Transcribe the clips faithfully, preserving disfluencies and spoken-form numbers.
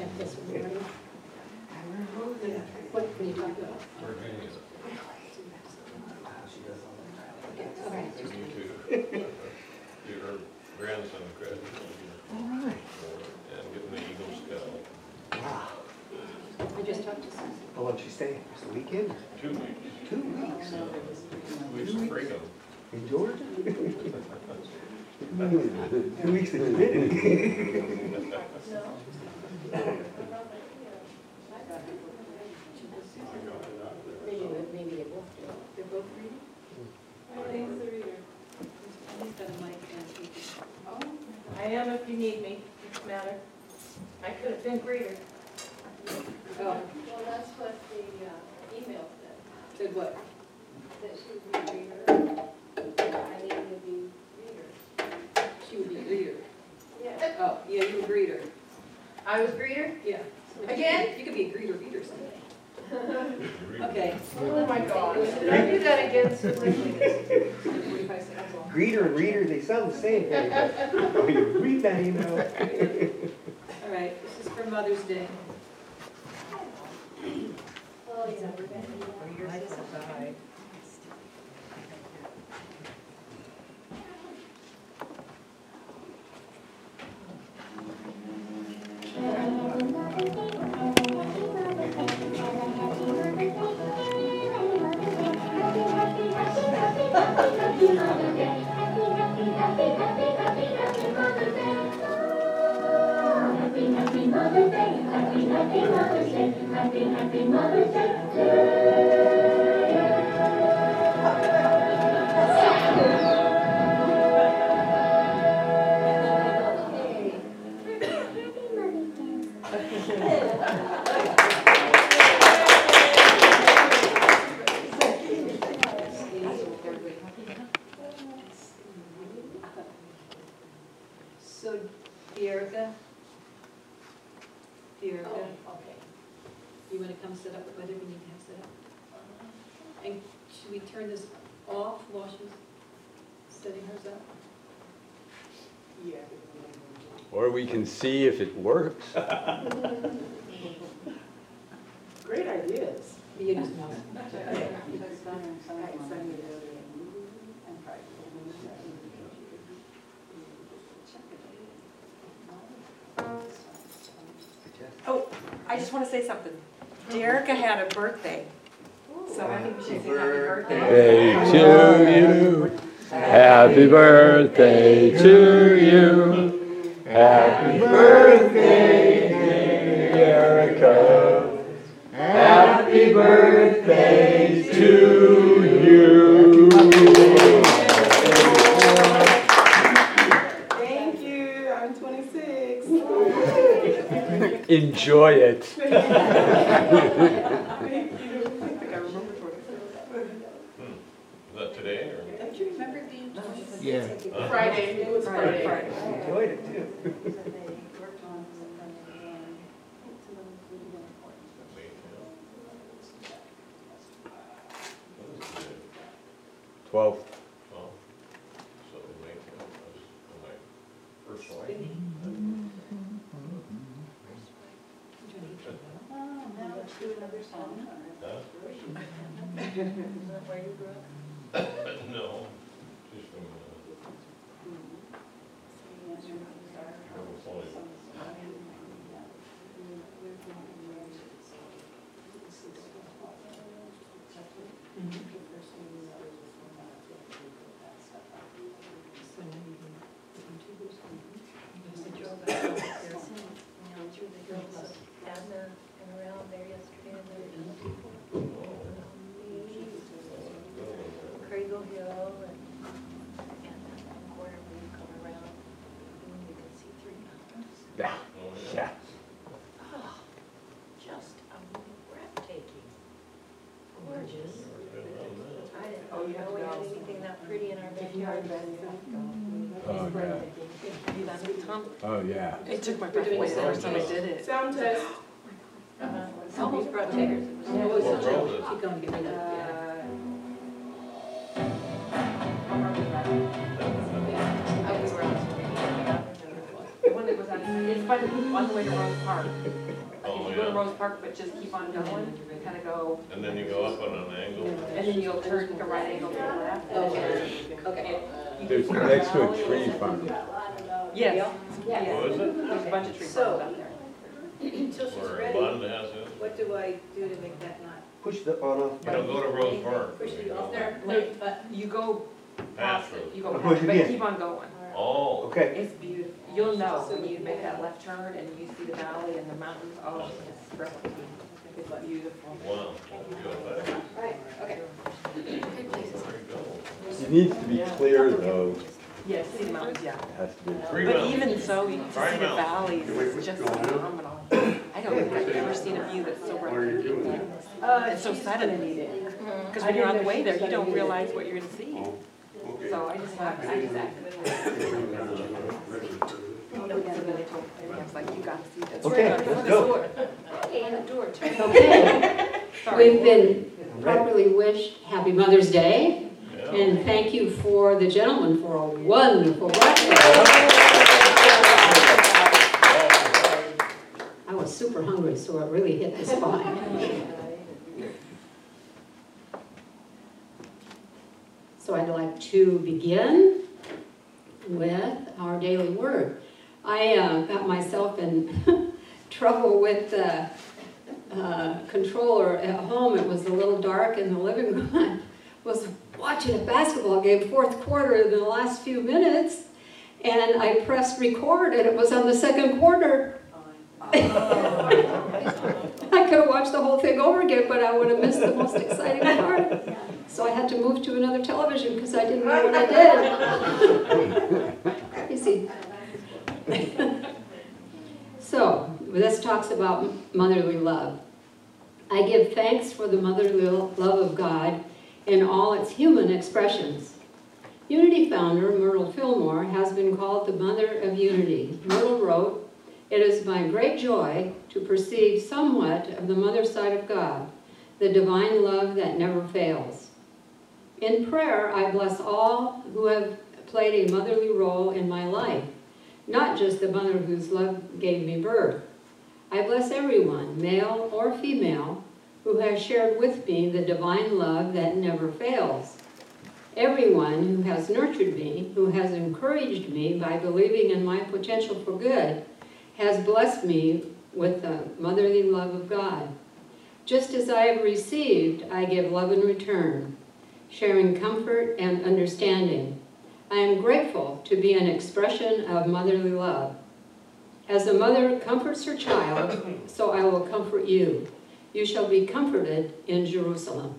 this morning. What can you talk about? Okay. Your grandson credit. All right. And getting the Eagle Scout. Wow. I just talked to Susan. How long did she stay? Just a weekend? Two weeks. Two weeks. Weeks of freedom. In Georgia? Two weeks that you didn't. Maybe, maybe they both do. They're both reading? Thanks, the reader. He's got a mic and he can- I am if you need me, doesn't matter. I could have been greater. Oh, Well, that's what the uh, email said, said what? that she would be reader. I needed to be reader. She would be greeter. Yeah. Oh, yeah, you were greeter. I was greeter? Yeah. Again? You could be a greeter reader someday. Okay. Oh my God. Did I do that again, Susan? forty-five seconds long. Greeter and reader, they sound the same. Oh, you read that email. All right, this is for Mother's Day. Oh, yeah. So, Dearica? Dearica, Oh, okay. you want to come sit up, whether we need to have set up? And should we turn this off while she's setting hers up? Or we can see if it works. Great ideas. You just know. Oh, I just want to say something. Dearica had a birthday. So I think we should sing happy birthday. Birthday to you. Happy birthday to you. Happy birthday, Erica. Happy birthday to you. Thank you. I'm twenty-six. Enjoy it. Thank you. I think I remember twenty-six. Is that today or? Don't you remember being Yeah. Friday, it was Friday. Friday. Enjoyed it too. Twelve. Oh, so they make it, that's my first flight. Oh, now let's do another song. Huh? Is that where you grew up? No, just from, uh, Travel Point. So now you can put into this one. The drove back up there, you know, through the hills of Adna and around there yesterday, and there were people. Craigle Hill and, and that one corner where you come around, and you can see three mountains. Yeah. Oh, Yeah. Oh, just a breathtaking, gorgeous. I didn't Oh, you have know we to had go. anything that pretty in our backyard. Oh, yeah. Oh, yeah. It took my We're breath doing away the sound first time I test. did it. Sound test. Uh-huh. It's almost brought tears. It was- Oh, it's Well, not- roll it. keep going, get rid of it, yeah. I was around. The one that was on, it's by the loop on the way to Rose Park. Oh, If you go to yeah. Rose Park, but just keep on going, kind of go, And then you go up on an angle. and then you'll turn to right angle to the left. Okay, okay. You There's go through the next to a valley, tree it's- farm. Yes, Oh, yes. is it? There's a bunch of tree So- farms out there. Until she's Where ready, Bond has it? what do I do to make that not? Push the on You don't go to Rose Park. Push the You off go there? No, uh, you go Past past it, Rose. you go I'll past push it, but again. keep on going. Oh, Okay. It's beautiful. You'll know when you make that left turn and you see the valley and the mountains. Oh, it's breathtaking. It's beautiful. wow. Good. Right, okay. There you go. It needs to be clear though. Yes, see the mountains, yeah. It has to be. Three But mountains. even so, you can Three see the mountains. valleys, it's just phenomenal. I don't think I've ever seen a view that's so breathtaking. Uh, It's so she's sudden. gonna need it. Because I when you're on didn't the know way she there, was you gonna don't need it. realize what you're gonna see. So I just thought, I just activated it. I was like, you gotta see this. Okay, let's go. And the door too. Okay, Sorry. we've been properly wished happy Mother's Day, Yeah. and thank you for the gentleman for a wonderful breakfast. I was super hungry, so it really hit the spot. So I'd like to begin with our daily word. I uh, got myself in trouble with the uh, controller at home. It was a little dark in the living room. I was watching a basketball game, fourth quarter, in the last few minutes, and I pressed record, and it was on the second quarter. I could have watched the whole thing over again, but I would have missed the most exciting part. So I had to move to another television because I didn't know what I did. Easy. So, this talks about motherly love. I give thanks for the motherly love of God in all its human expressions. Unity founder Myrtle Fillmore has been called the mother of unity. Myrtle wrote, "It is my great joy to perceive somewhat of the mother side of God, the divine love that never fails. In prayer, I bless all who have played a motherly role in my life, not just the mother whose love gave me birth. I bless everyone, male or female, who has shared with me the divine love that never fails. Everyone who has nurtured me, who has encouraged me by believing in my potential for good, has blessed me with the motherly love of God. Just as I have received, I give love in return, sharing comfort and understanding. I am grateful to be an expression of motherly love. As a mother comforts her child, so I will comfort you. You shall be comforted in Jerusalem."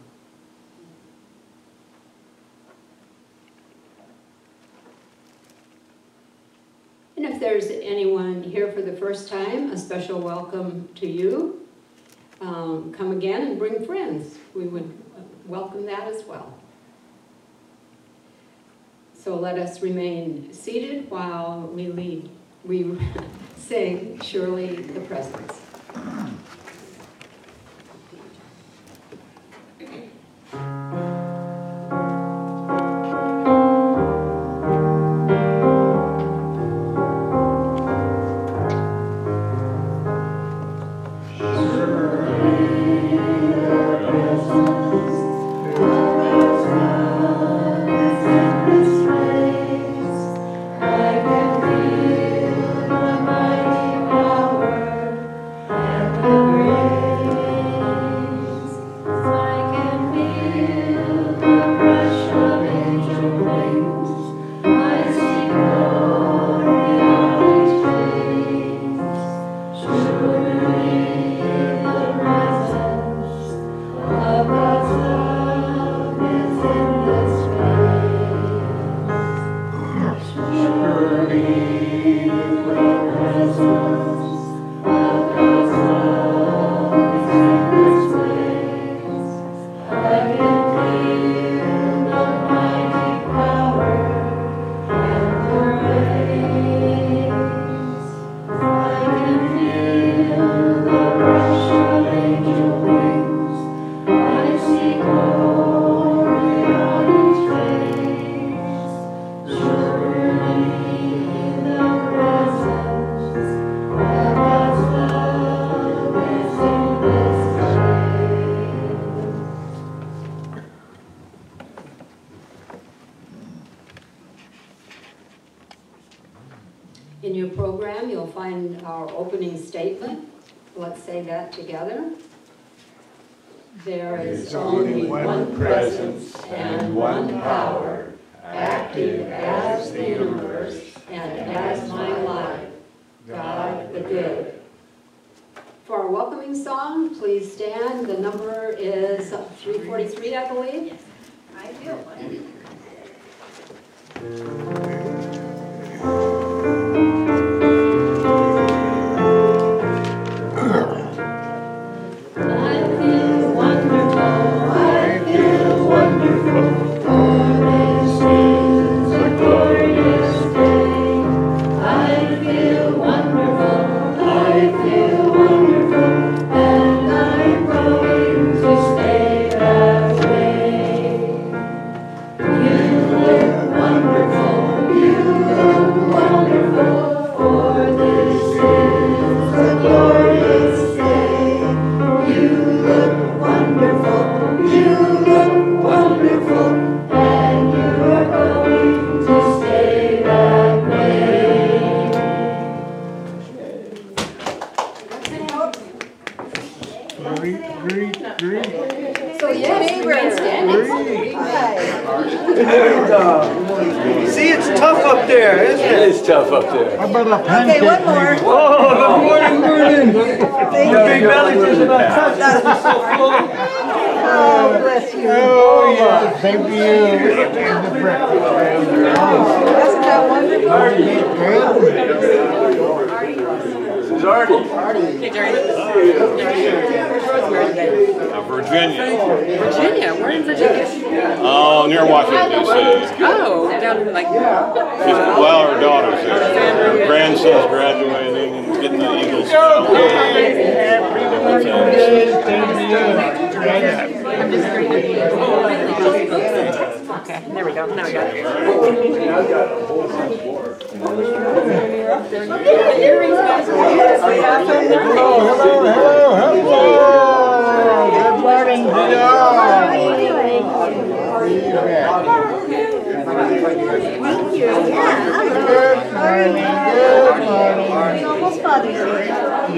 And if there's anyone here for the first time, a special welcome to you. Um, come again and bring friends. We would welcome that as well. So let us remain seated while we lead, we sing Surely the Presence. I can feel the mighty power and our opening statement. Let's say that together. There is only one presence and one power, active as the universe and as my life, God the good. For our welcoming song, please stand. The number is three forty-three, I believe. I feel one. I feel wonderful, I feel wonderful, for this is a glorious day. I feel wonderful, I feel wonderful, and I'm going to stay that way. You look wonderful, you look wonderful, for this is a glorious day. You look wonderful, you look wonderful, and you are going to stay that way. So yes, we're standing. And, uh, see, it's tough up there, isn't it? It is tough up there. Okay, one more. Oh, good morning, Vernon. Your big belly just about touched us. So full. Oh, bless you. Oh, yeah, same to you. Wasn't that wonderful? This is Artie. Hey, Jerry. Uh, Virginia. Virginia, we're in Virginia. Oh, near Washington, D C. Oh, down in like, She's, well, her daughter's there. Her grandson's graduating and getting the Eagle Scout. okay, there we go, now we got it. Hello, hello, hello, hello. Good morning to you all. Good morning, good morning. Almost Father's Day.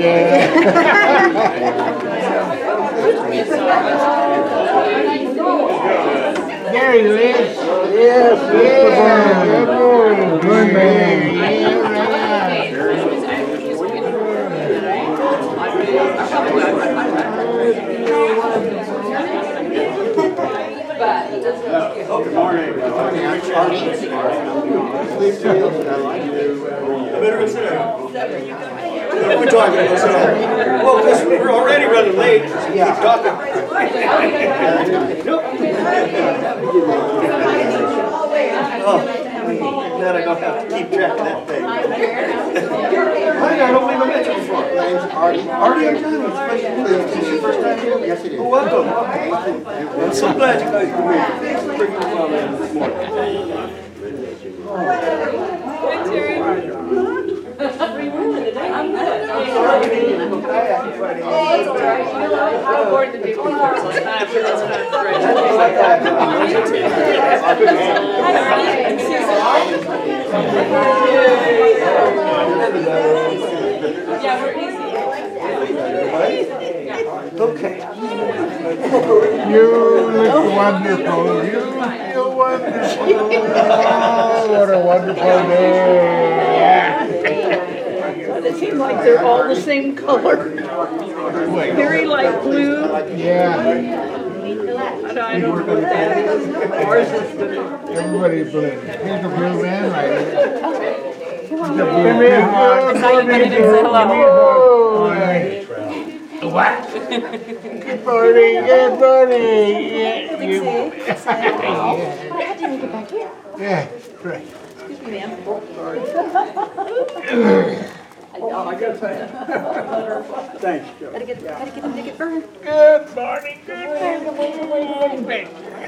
There he is. Yes, yeah, good morning. Good morning. Yeah, Good morning. Better go sit down. We're talking about sit down. Well, because we're already running late. Keep talking. Oh, glad I don't have to keep track of that thing. Hi, I don't believe I met you before. My name's Artie. Artie and Johnny, it's nice to meet you. Is this your first time here? Yes, it is. Well, welcome. I'm so glad you guys could make it. Thanks for bringing the mom in this morning. Okay. You look wonderful. You feel wonderful. Oh, what a wonderful day. Yeah. They seem like they're all the same color. Very light blue. Yeah. And I don't know what that is. Ours is the. Everybody blue. Here's the blue man right here. The blue man. It's how you put it in, say hello. What? Good morning, good morning. Yeah, you. Yeah, right. Excuse me, ma'am. Thanks, Joe. Gotta get, gotta get the ticket burn. Good morning, good morning.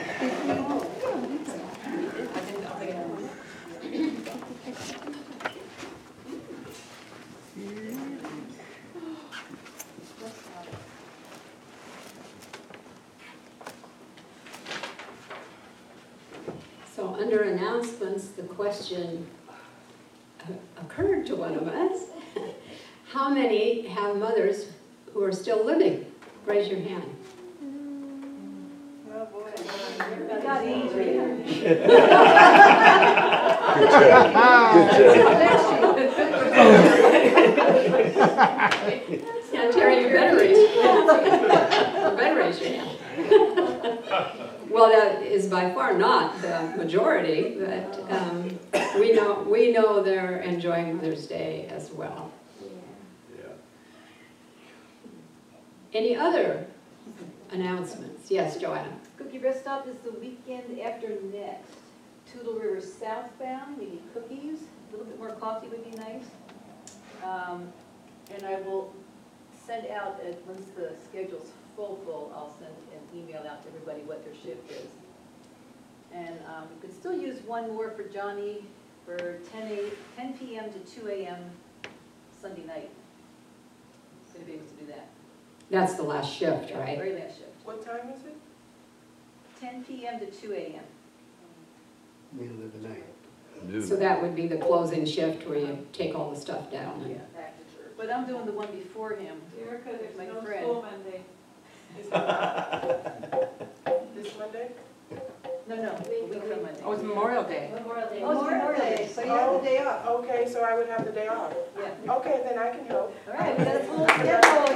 So under announcements, the question uh, occurred to one of us, how how many have mothers who are still living? Raise your hand. Oh, boy. Not easy. Yeah, Terry, you better raise your hand. You better raise your hand. Well, that is by far not the majority, but um, we know we know they're enjoying Mother's Day as well. Yeah. Any other announcements? Yes, Joanna. Cookie Rest Stop is the weekend after next. Toodle River southbound, we need cookies, a little bit more coffee would be nice. Um, and I will send out, uh, once the schedule's full, full, I'll send an email out to everybody what their shift is. And um, we could still use one more for Johnny for ten p m to two a m Sunday night. He's gonna be able to do that. That's the last shift, Yeah, right? very last shift. What time is it? ten p m to two a m Middle of the night. So that would be the closing shift where you take all the stuff down. Yeah. But I'm doing the one before him. Erica, there's My no friend. school Monday. Is it this Monday? No, no, a week from Monday. Oh, it's Memorial Day. Memorial Day. Oh, it's Memorial Day, so you have Oh, the day off. Okay, so I would have the day off. Yeah. Okay, then I can help. All right, we got a full schedule.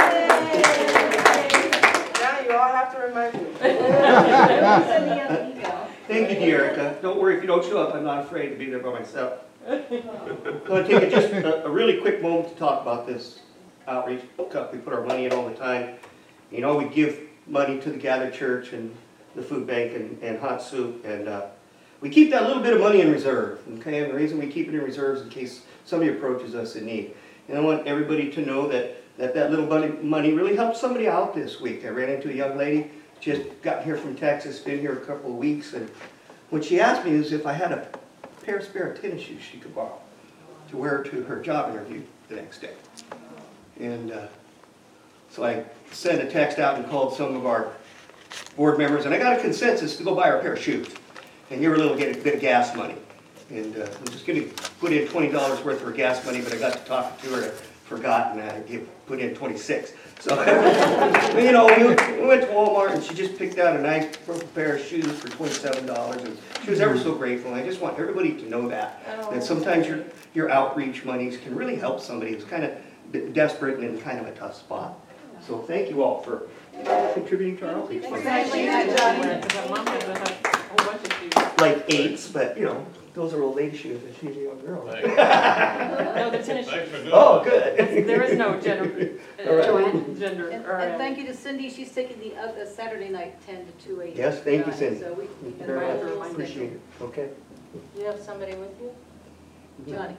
Yay! Now you all have to remind me. Sending out the email. Thank you, Dearica. Don't worry, if you don't show up, I'm not afraid to be there by myself. I'm going to take just a, a really quick moment to talk about this outreach cup. We put our money in all the time. You know, we give money to the Gathered Church and the food bank and, and hot soup, and uh, we keep that little bit of money in reserve, okay? And the reason we keep it in reserve is in case somebody approaches us in need. And I want everybody to know that that, that little money, money really helped somebody out this week. I ran into a young lady, just got here from Texas, been here a couple of weeks, and what she asked me is if I had a pair of spare tennis shoes she could borrow to wear to her job interview the next day. And uh, so I sent a text out and called some of our board members, and I got a consensus to go buy her a pair of shoes and give her a little get a bit of gas money. And uh, I'm just going to put in twenty dollars worth of her gas money, but I got to talk to her and I forgot, and I give, put in twenty-six. So, you know, we went, we went to Walmart, and she just picked out a nice purple pair of shoes for twenty-seven dollars, and she was ever so grateful. And I just want everybody to know that, that sometimes your, your outreach monies can really help somebody who's kind of desperate and in kind of a tough spot. So thank you all for contributing to our outreach. Thank you, Johnny. Because my mom has a whole bunch of shoes. Like eights, but, you know, those are old lady shoes, and she's a young girl. Thanks. No, the tennis Thanks shoes. for doing Oh, that. good. There is no gender, All right. Joanne? gender, And, or, and um, thank you to Cindy, she's taking the, uh, the Saturday night, ten to two a m Yes, thank you, Cindy. So we, we Thank can you very write a much. little Appreciate it. Okay. You have somebody with you? Johnny?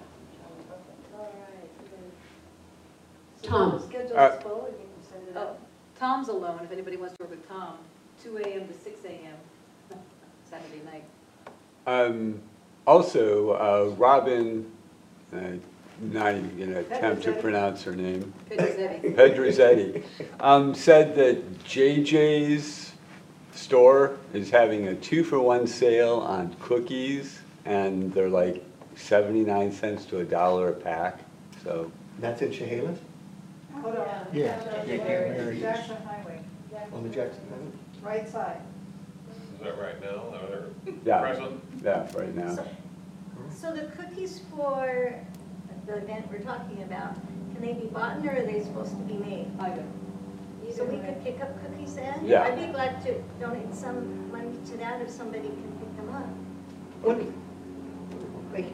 Tom. Schedule's full, and you can send it out. Tom's alone, if anybody wants to work with Tom, two a m to six a m Saturday night. Um, also, uh, Robin, uh, not even going to attempt to pronounce her name, Pedrizzetti. Pedrizzetti, um, said that J J's store is having a two-for-one sale on cookies, and they're like seventy-nine cents to a dollar a pack, so. That's in Chehalis, Hold on. Yeah. Jackson Highway, on the Jackson Avenue? right side. Is that right now, or Yeah, present? yeah, right now. So the cookies for the event we're talking about, can they be bought or are they supposed to be made? Either. So we could pick up cookies then? Yeah. I'd be glad to donate some money to that if somebody can pick them up. Wonderful. Thank you.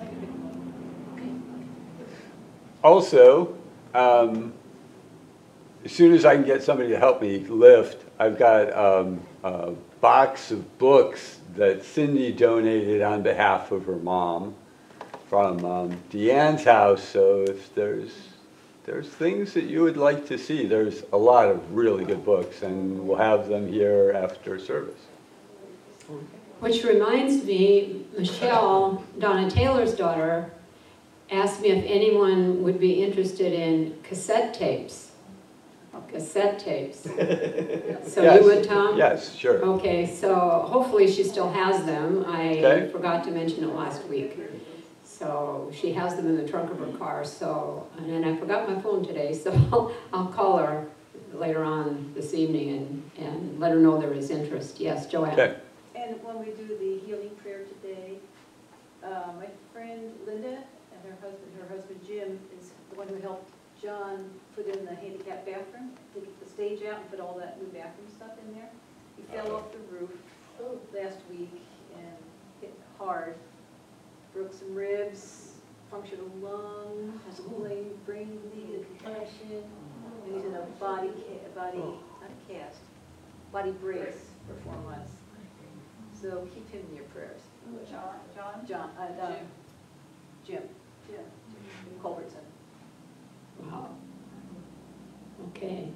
Also, um, as soon as I can get somebody to help me lift, I've got um, a box of books that Cindy donated on behalf of her mom from um, Deanne's house. So if there's there's things that you would like to see, there's a lot of really good books, and we'll have them here after service. Which reminds me, Michelle, Donna Taylor's daughter, asked me if anyone would be interested in cassette tapes. Cassette tapes. So Yes. you would, Tom? Yes, sure. Okay, so hopefully she still has them. I Okay. forgot to mention it last week. So she has them in the trunk of her car, so, and then I forgot my phone today, so I'll, I'll call her later on this evening and, and let her know there is interest. Yes, Joanne? Okay. And when we do the healing prayer today, uh, my friend Linda and her husband, her husband Jim, is the one who helped John put in the handicap bathroom, to get the stage out and put all that new bathroom stuff in there. He fell off the roof last week and hit hard, broke some ribs, punctured a lung, has a brain, brain bleed, a concussion, and he's in a body, ca- body, not a cast, body brace for four months. So keep him in your prayers. John, John? John, uh, uh, Jim, Jim Culbertson. Wow. Okay.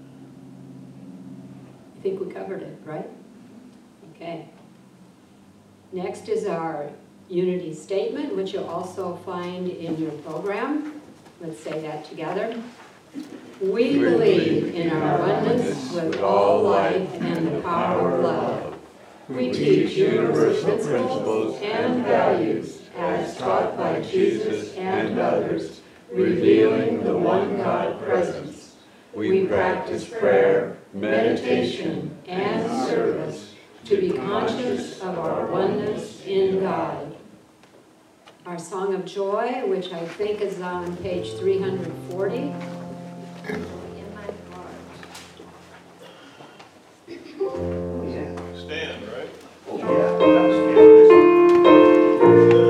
I think we covered it, right? Okay. Next is our unity statement, which you'll also find in your program. Let's say that together. We believe in our oneness with all life and the power of love. We teach universal principles and values as taught by Jesus and others, revealing the one God presence. We practice prayer, meditation, and service to be conscious of our oneness in God. Our Song of Joy, which I think is on page three hundred forty. Stand, right? Yeah, that's good.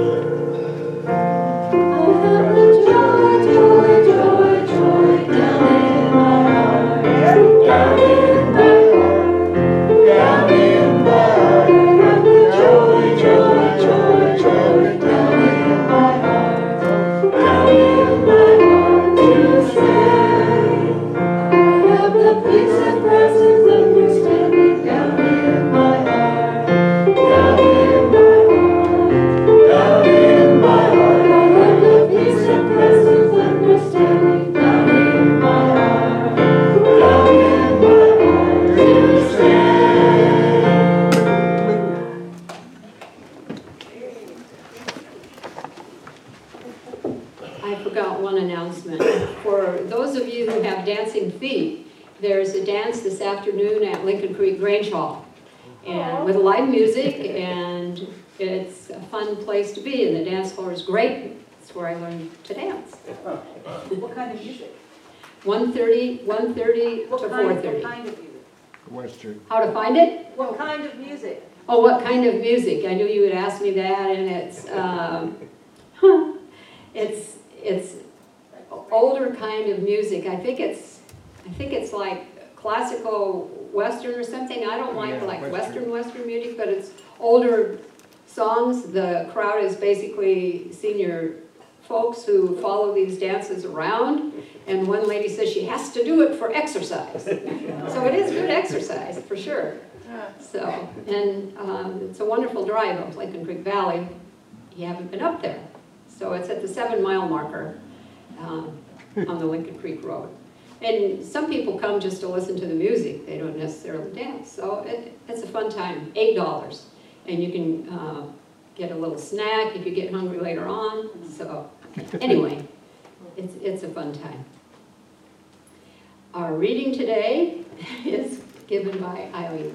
I forgot one announcement. For those of you who have dancing feet, there's a dance this afternoon at Lincoln Creek Grange Hall, and with live music, and it's a fun place to be, and the dance floor is great. It's where I learned to dance. What kind of music? one thirty, one thirty to What four kind, what thirty. kind of music? Western. How to find it? What kind of music? Oh, what kind of music? I knew you would ask me that, and it's, um, huh, it's, it's older kind of music. I think it's, I think it's like classical Western or something. I don't like Yeah, like Western. Western Western music, but it's older songs. The crowd is basically senior folks who follow these dances around. And one lady says she has to do it for exercise. So it is good exercise, for sure. So, and um, it's a wonderful drive up Lincoln Creek Valley. You haven't been up there. So it's at the seven mile marker um, on the Lincoln Creek Road. And some people come just to listen to the music. They don't necessarily dance. So it, it's a fun time, eight dollars. And you can uh, get a little snack if you get hungry later on. So anyway, it's, it's a fun time. Our reading today is given by Eileen.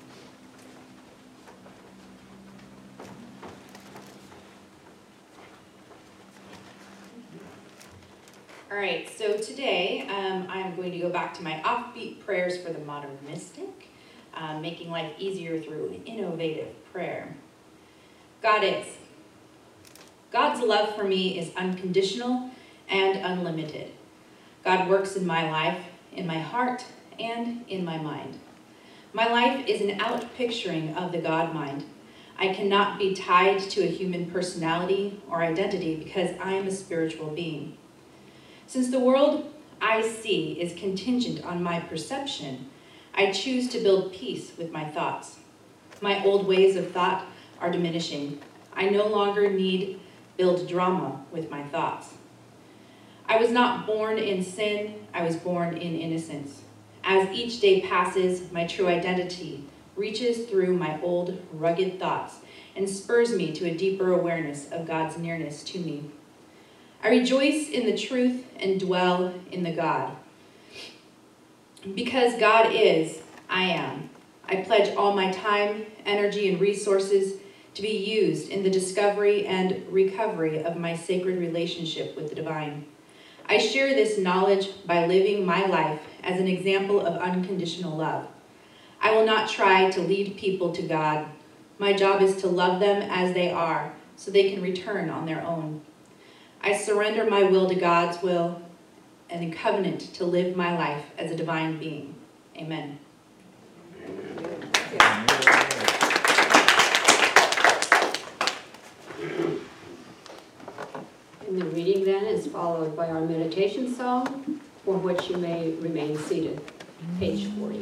All right, so today um, I'm going to go back to my offbeat prayers for the modern mystic, um, making life easier through innovative prayer. Goddess, God's love for me is unconditional and unlimited. God works in my life, in my heart, and in my mind. My life is an outpicturing of the God mind. I cannot be tied to a human personality or identity because I am a spiritual being. Since the world I see is contingent on my perception, I choose to build peace with my thoughts. My old ways of thought are diminishing. I no longer need build drama with my thoughts. I was not born in sin, I was born in innocence. As each day passes, my true identity reaches through my old, rugged thoughts and spurs me to a deeper awareness of God's nearness to me. I rejoice in the truth and dwell in the God. Because God is, I am. I pledge all my time, energy, and resources to be used in the discovery and recovery of my sacred relationship with the divine. I share this knowledge by living my life as an example of unconditional love. I will not try to lead people to God. My job is to love them as they are, so they can return on their own. I surrender my will to God's will and in covenant to live my life as a divine being. Amen. And the reading then is followed by our meditation song, for which you may remain seated. Page forty.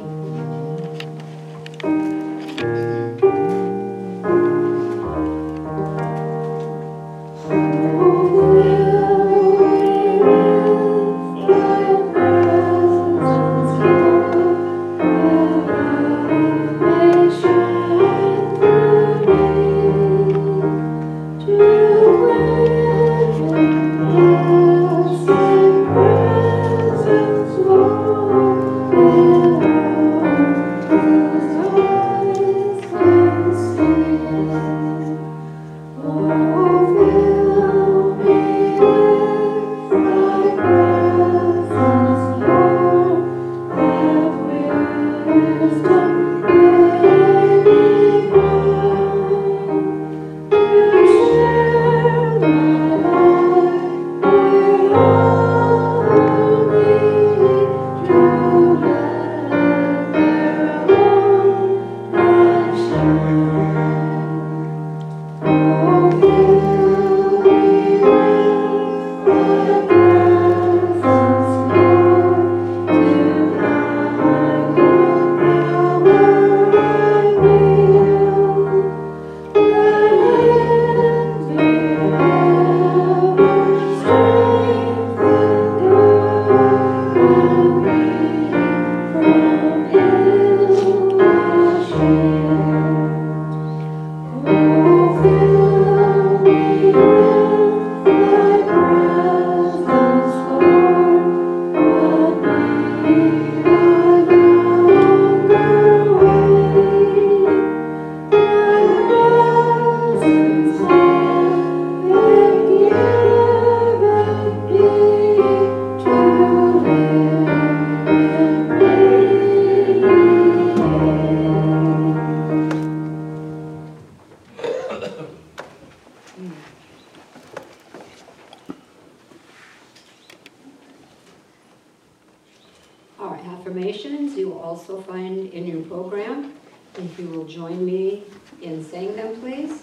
Our affirmations you will also find in your program. If you will join me in saying them, please.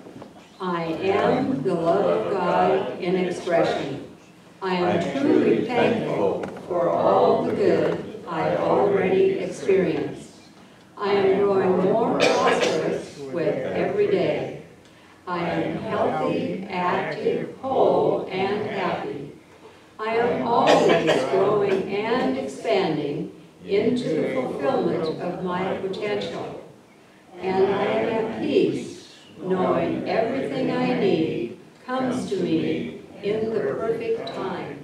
I am the love of God in expression. I am truly thankful for all the good I already experienced. I am growing more prosperous with every day. I am healthy, active, whole, and happy. I am always growing and expanding into the fulfillment of my potential. And I am at peace, knowing everything I need comes to me in the perfect time.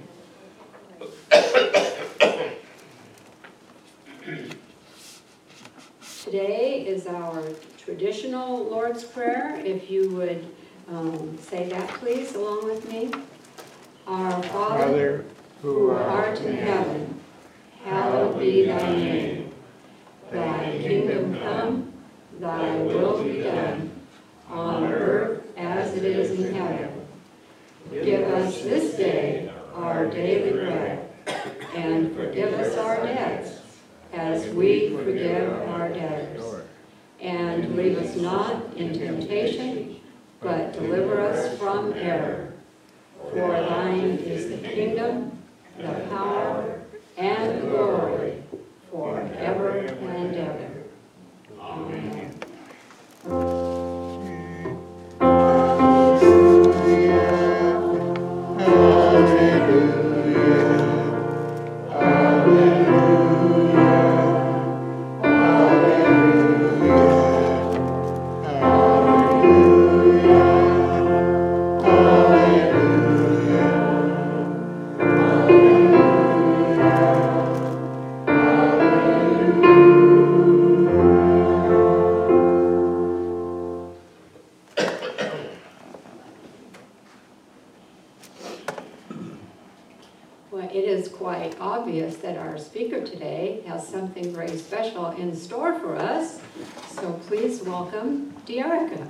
Today is our traditional Lord's Prayer. If you would um, say that, please, along with me. Our Father, who art in heaven, hallowed be thy name. Thy kingdom come, thy will be done, on earth as it is in heaven. Give us this day our daily bread, and forgive us our debts, as we forgive our debtors. And lead us not in temptation, but deliver us from error. For thine is the kingdom, the power, and the glory, forever and ever. Amen. Hallelujah, hallelujah, hallelujah. our speaker today has something very special in store for us. So please welcome Dearica.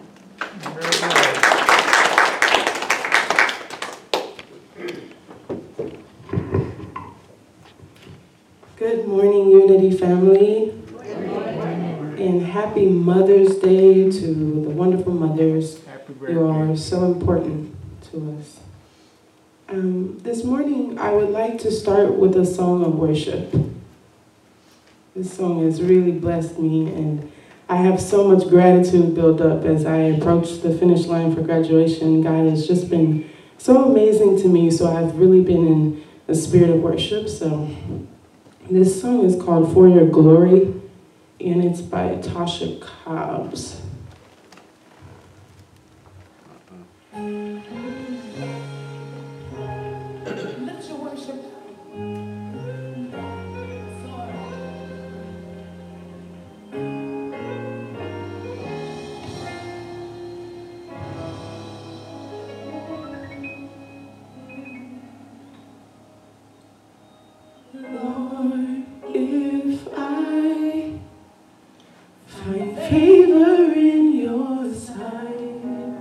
Good morning, Unity family. And happy Mother's Day to the wonderful mothers. You are so important to us. Um, this morning, I would like to start with a song of worship. This song has really blessed me, and I have so much gratitude built up as I approach the finish line for graduation. God has just been so amazing to me, so I've really been in the spirit of worship. So this song is called For Your Glory, and it's by Tasha Cobbs. Lift your worship. Lord, if I find favor in your sight,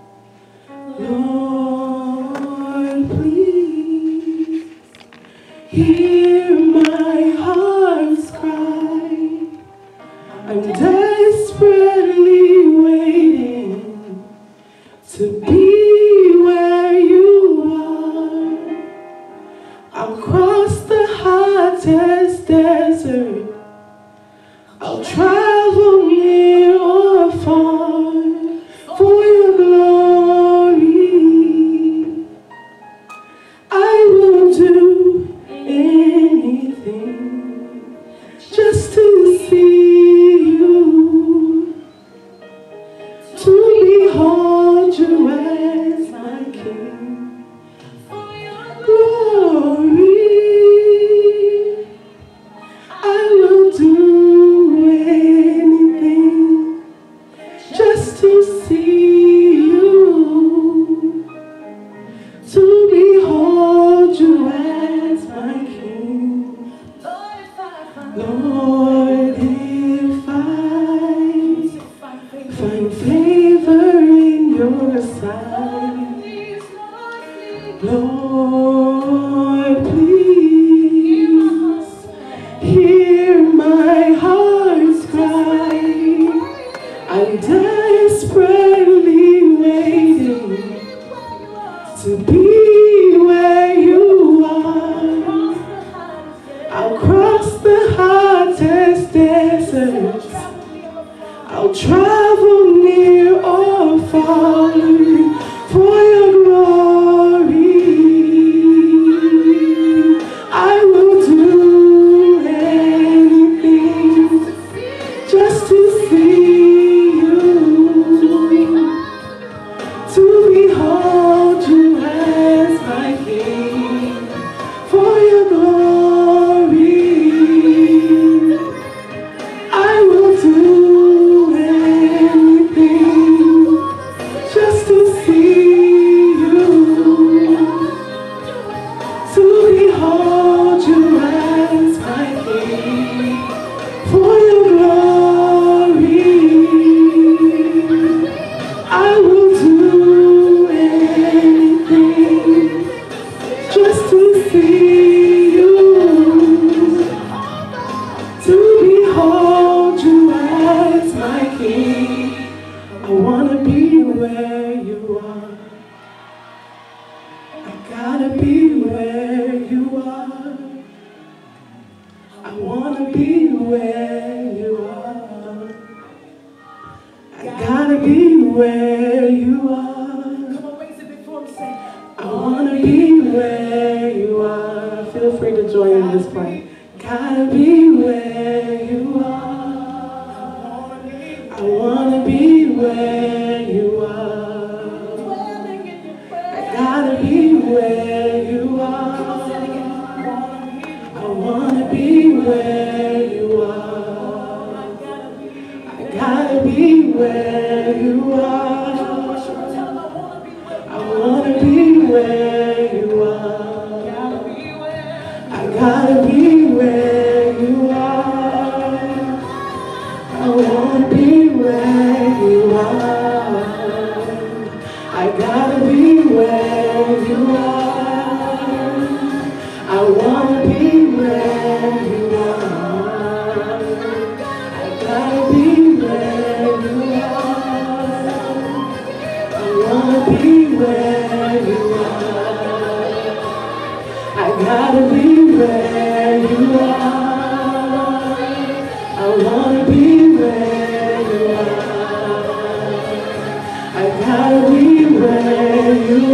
Lord, please hear my heart's cry. I'm desperately waiting to be where you are. I'll cross the hottest desert. I'll travel near or far for your glory. I will do anything just to see you, to behold you as my King. Glory, I will do anything just to see you, to behold you as my King. Lord, if I find favor in your sight, Lord, please hear my heart's cry. I'm desperately waiting to be where you are. I'll cross the hottest deserts. I'll travel near or far for your glory. I will do anything just to see you, to behold you as my King. For your glory, I will do anything just to see you, to behold you as my King. For your glory, I will do anything just to see you, to behold you as my King. I want to be where you are. I gotta be where you are. I want to be where you are. I gotta be where you are. Come on, raise it before him, say, I want to be where you are. Feel free to join in this part. Gotta be where you are. I want to be where you are. I gotta be where you are. I want to be where you are. I gotta be where you are. I want to be where you are. I gotta be where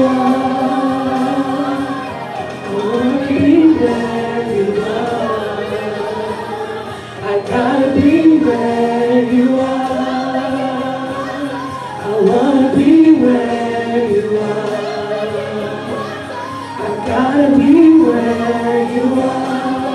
I wanna be where you are. I gotta be where you are. I wanna be where you are. I gotta be where you are.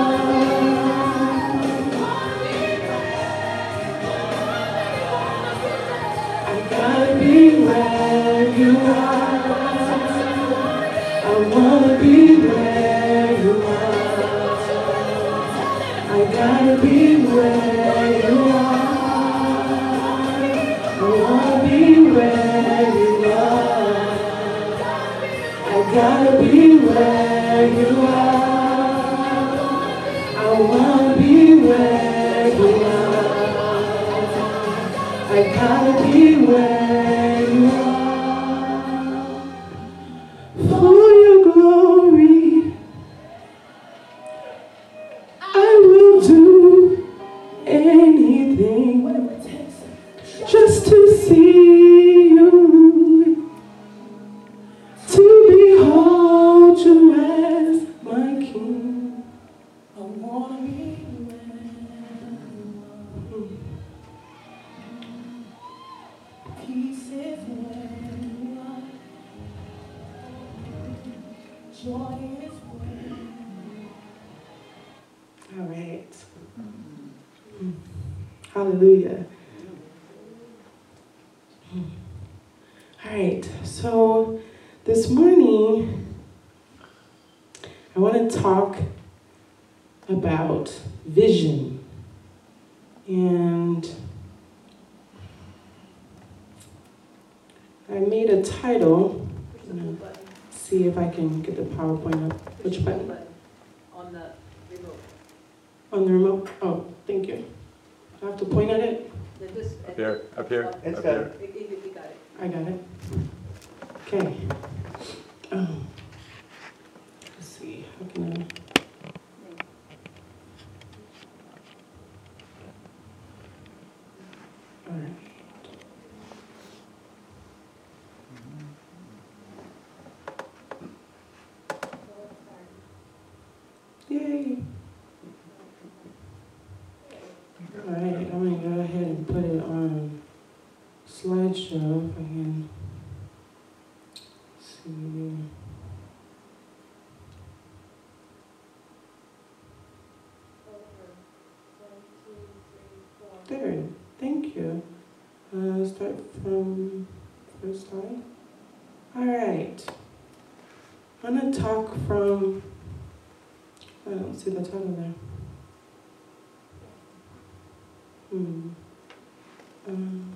I gotta be where you are. I wanna be where you are. I gotta be where you are. I wanna be where you are. I gotta be where you are. I wanna be where you are. I gotta be where you are. For your glory, I will do anything just to see you, to behold you as my King. I wanna be where you are. Peace is where you are. Joy is where. All right. Hallelujah. All right, so this morning I want to talk about vision. And I made a title. I'm gonna see if I can get the PowerPoint up. Which button? On the remote. On the remote? Oh, thank you. I have to point at it? Then this- Up here, up here, It's up got here. You- you- you got it. I got it. Okay. Um, let's see. How can I? All right. Yay. All right, I'm gonna go ahead and put it on slideshow if I can see. There, thank you. Uh, start from first slide. All right. I'm gonna talk from, I don't see the title there. Hmm. Um.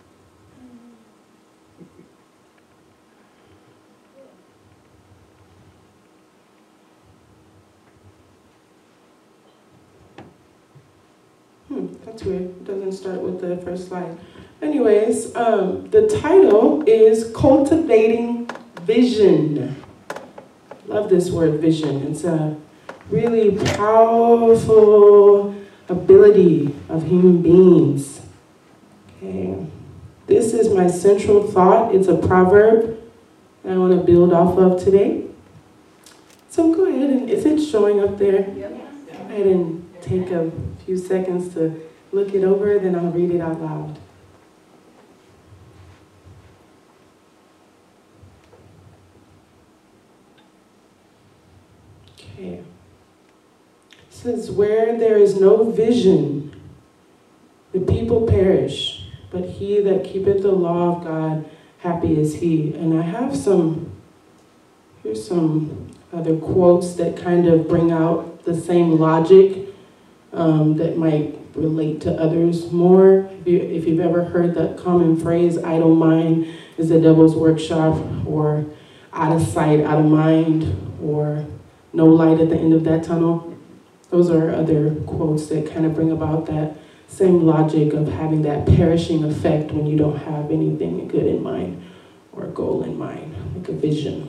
Hmm, that's weird. It doesn't start with the first slide. Anyways, um, the title is Cultivating Vision. Love this word, vision. It's a really powerful ability of human beings. Okay. This is my central thought. It's a proverb that I want to build off of today. So go ahead and, is it showing up there? Yep. Go ahead and take a few seconds to look it over, then I'll read it out loud. Okay. It says, where there is no vision, the people perish, but he that keepeth the law of God, happy is he. And I have some, here's some other quotes that kind of bring out the same logic um, that might relate to others more. If, you, if you've ever heard that common phrase, idle mind is the devil's workshop, or out of sight, out of mind, or no light at the end of that tunnel. Those are other quotes that kind of bring about that same logic of having that perishing effect when you don't have anything good in mind or a goal in mind, like a vision.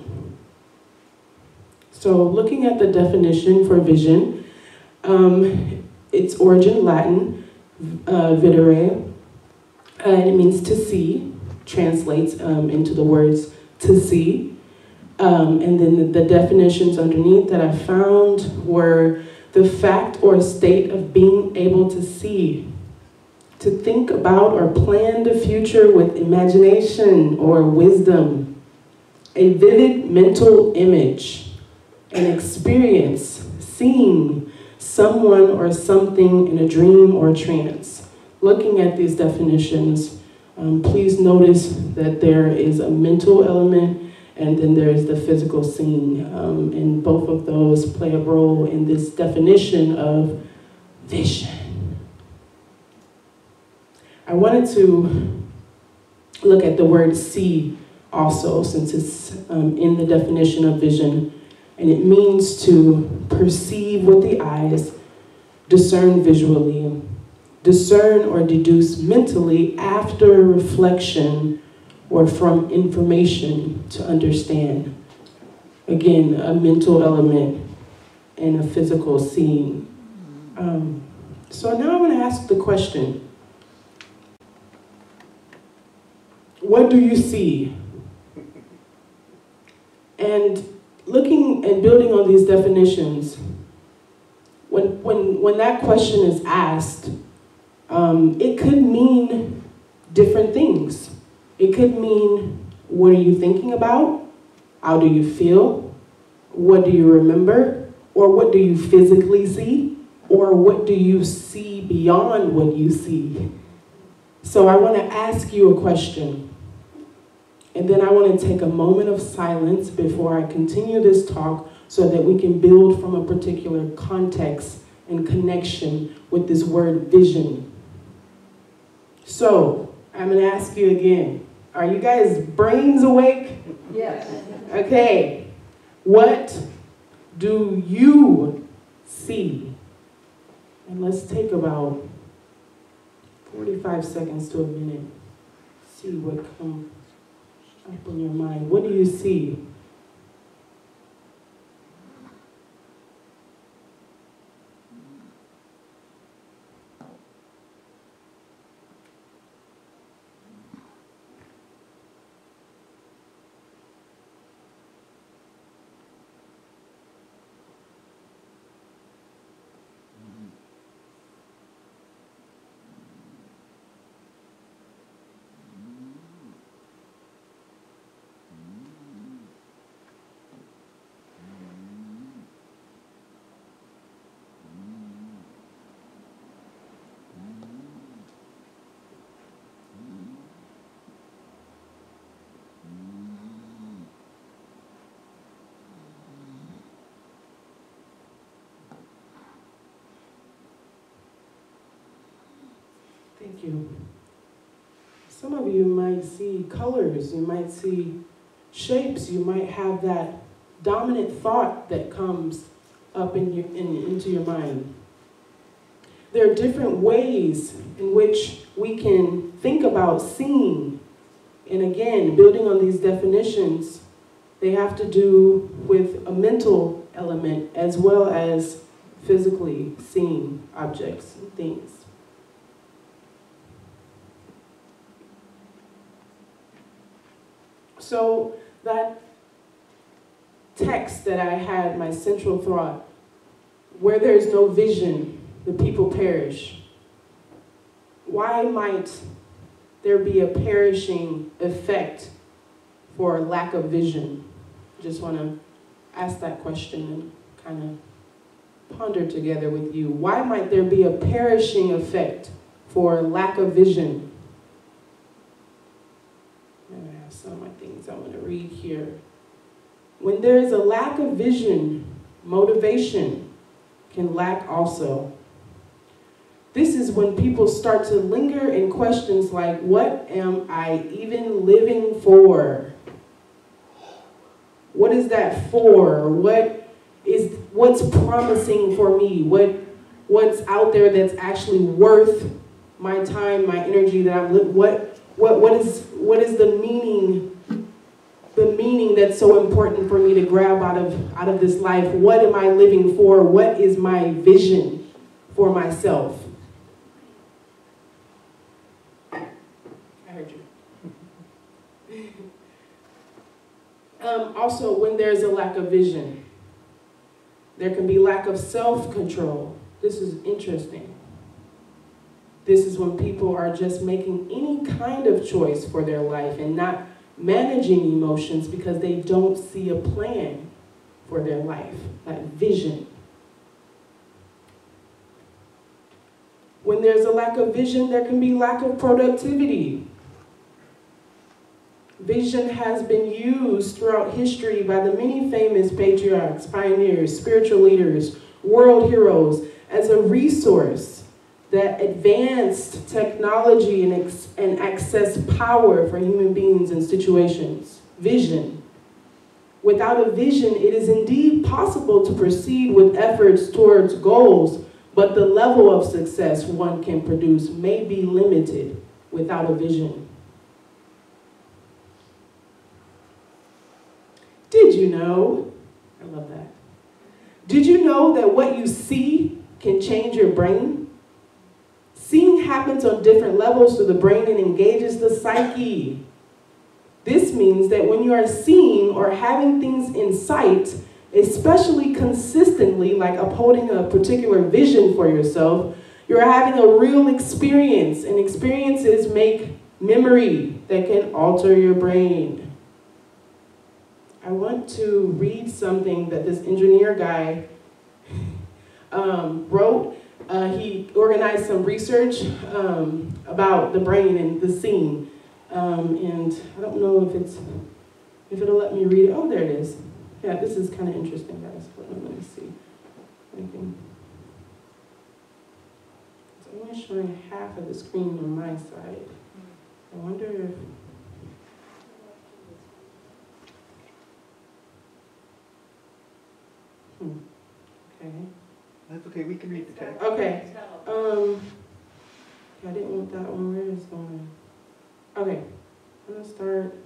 So looking at the definition for vision, um, its origin Latin, uh, videre, uh, and it means to see, translates um, into the words to see. Um, and then the, the definitions underneath that I found were the fact or state of being able to see, to think about or plan the future with imagination or wisdom, a vivid mental image, an experience, seeing someone or something in a dream or trance. Looking at these definitions, um, please notice that there is a mental element and then there is the physical seeing. Um, and both of those play a role in this definition of vision. I wanted to look at the word see also, since it's um, in the definition of vision. And it means to perceive with the eyes, discern visually, discern or deduce mentally after reflection or from information to understand. Again, a mental element and a physical seeing. Um, so now I'm going to ask the question, what do you see? And looking and building on these definitions, when, when, when that question is asked, um, it could mean different things. It could mean, what are you thinking about? How do you feel? What do you remember? Or what do you physically see? Or what do you see beyond what you see? So I want to ask you a question. And then I want to take a moment of silence before I continue this talk so that we can build from a particular context and connection with this word vision. So, I'm going to ask you again. Are you guys brains awake? Yes. Okay. What do you see? And let's take about forty-five seconds to a minute. See what comes up in your mind. What do you see? Thank you. Some of you might see colors, you might see shapes, you might have that dominant thought that comes up in your, in, into your mind. There are different ways in which we can think about seeing. And again, building on these definitions, they have to do with a mental element as well as physically seeing objects and things. So that text that I had, my central thought, where there is no vision, the people perish. Why might there be a perishing effect for lack of vision? Just want to ask that question and kind of ponder together with you. Why might there be a perishing effect for lack of vision? I have some of my things I want to read here. When there is a lack of vision, motivation can lack also. This is when people start to linger in questions like, what am I even living for? What is that for? What is, what's promising for me? What, what's out there that's actually worth my time, my energy that I'm living? What, what, what is, what is the meaning, the meaning that's so important for me to grab out of, out of this life? What am I living for? What is my vision for myself? I heard you. Um, also, when there's a lack of vision, there can be lack of self-control. This is interesting. This is when people are just making any kind of choice for their life and not managing emotions because they don't see a plan for their life, that vision. When there's a lack of vision, there can be lack of productivity. Vision has been used throughout history by the many famous patriarchs, pioneers, spiritual leaders, world heroes as a resource that advanced technology and, ex- and access power for human beings and situations. Vision. Without a vision, it is indeed possible to proceed with efforts towards goals, but the level of success one can produce may be limited without a vision. Did you know? I love that. Did you know that what you see can change your brain? Seeing happens on different levels through the brain and engages the psyche. This means that when you are seeing or having things in sight, especially consistently, like upholding a particular vision for yourself, you're having a real experience, and experiences make memory that can alter your brain. I want to read something that this engineer guy um, wrote. Uh, he organized some research um, about the brain and the scene. Um, and I don't know if it's, if it'll let me read it. Oh, there it is. Yeah, this is kind of interesting, guys. Hold on, let me see. Anything. It's only showing half of the screen on my side. I wonder if... Hmm. Okay. That's okay, we can read the text. Okay. Um, I didn't want that one. Where is it going? Okay. I'm gonna start.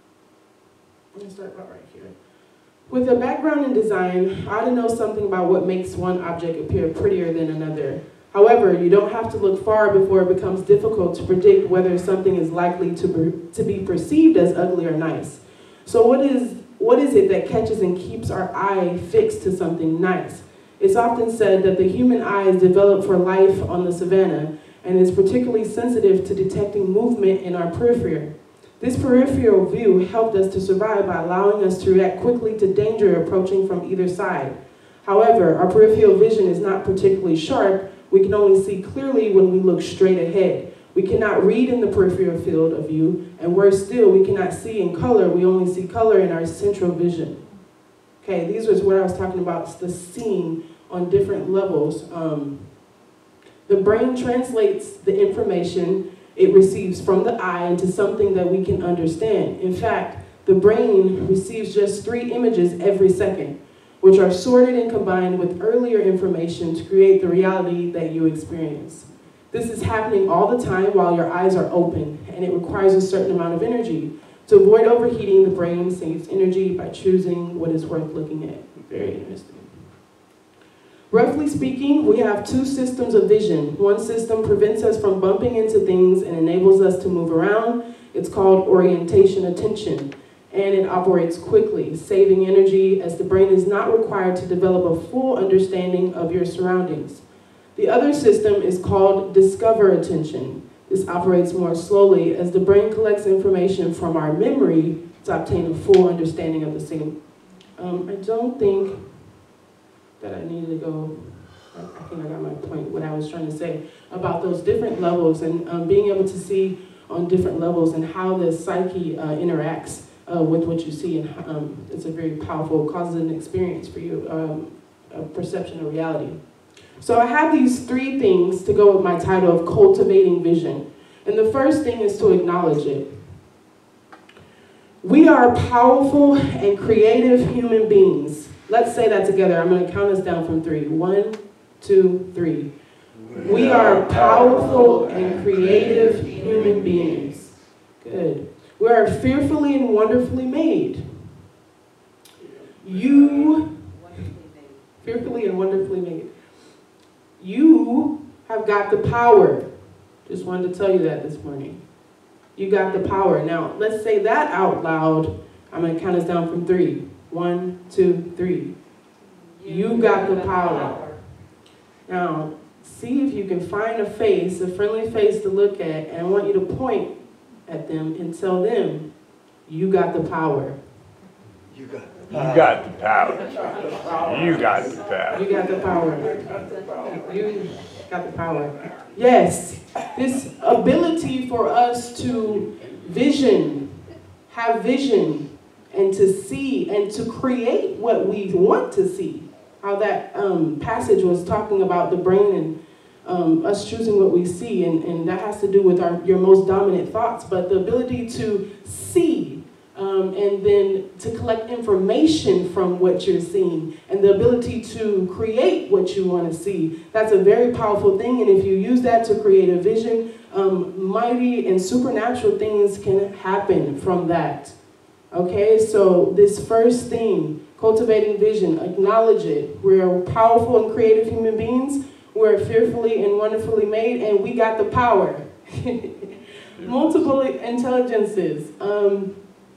I'm gonna start about right here. With a background in design, I ought to know something about what makes one object appear prettier than another. However, you don't have to look far before it becomes difficult to predict whether something is likely to be, to be perceived as ugly or nice. So what is what is it that catches and keeps our eye fixed to something nice? It's often said that the human eye is developed for life on the savannah and is particularly sensitive to detecting movement in our periphery. This peripheral view helped us to survive by allowing us to react quickly to danger approaching from either side. However, our peripheral vision is not particularly sharp. We can only see clearly when we look straight ahead. We cannot read in the peripheral field of view, and worse still, we cannot see in color. We only see color in our central vision. Okay, these was what I was talking about, it's the seeing on different levels. Um, the brain translates the information it receives from the eye into something that we can understand. In fact, the brain receives just three images every second, which are sorted and combined with earlier information to create the reality that you experience. This is happening all the time while your eyes are open, and it requires a certain amount of energy. To avoid overheating, the brain saves energy by choosing what is worth looking at. Very interesting. Roughly speaking, we have two systems of vision. One system prevents us from bumping into things and enables us to move around. It's called orientation attention, and it operates quickly, saving energy as the brain is not required to develop a full understanding of your surroundings. The other system is called discover attention. This operates more slowly as the brain collects information from our memory to obtain a full understanding of the same. Um, I don't think that I needed to go, I think I got my point, what I was trying to say about those different levels and um, being able to see on different levels and how the psyche uh, interacts uh, with what you see. And um, it's a very powerful, causes an experience for you, um, a perception of reality. So I have these three things to go with my title of Cultivating Vision. And the first thing is to acknowledge it. We are powerful and creative human beings. Let's say that together. I'm going to count us down from three. One, two, three. We are powerful and creative human beings. Good. We are fearfully and wonderfully made. You, fearfully and wonderfully made. You have got the power. Just wanted to tell you that this morning. You got the power. Now, let's say that out loud I'm gonna count us down from three. One, two, three. You got the power. Now, see if you can find a face, a friendly face to look at, and I want you to point at them and tell them, you got the power. You got the power. You got the power. You got the power. You got the power. You got the power. Yes, this ability for us to vision, have vision, and to see, and to create what we want to see. How that um, passage was talking about the brain and um, us choosing what we see, and, and that has to do with our your most dominant thoughts, but the ability to see um, and then to collect information from what you're seeing, and the ability to create what you want to see. That's a very powerful thing, and if you use that to create a vision, um, mighty and supernatural things can happen from that. Okay, so this first thing, cultivating vision, acknowledge it. We're powerful and creative human beings. We're fearfully and wonderfully made, and we got the power. Multiple intelligences. Um,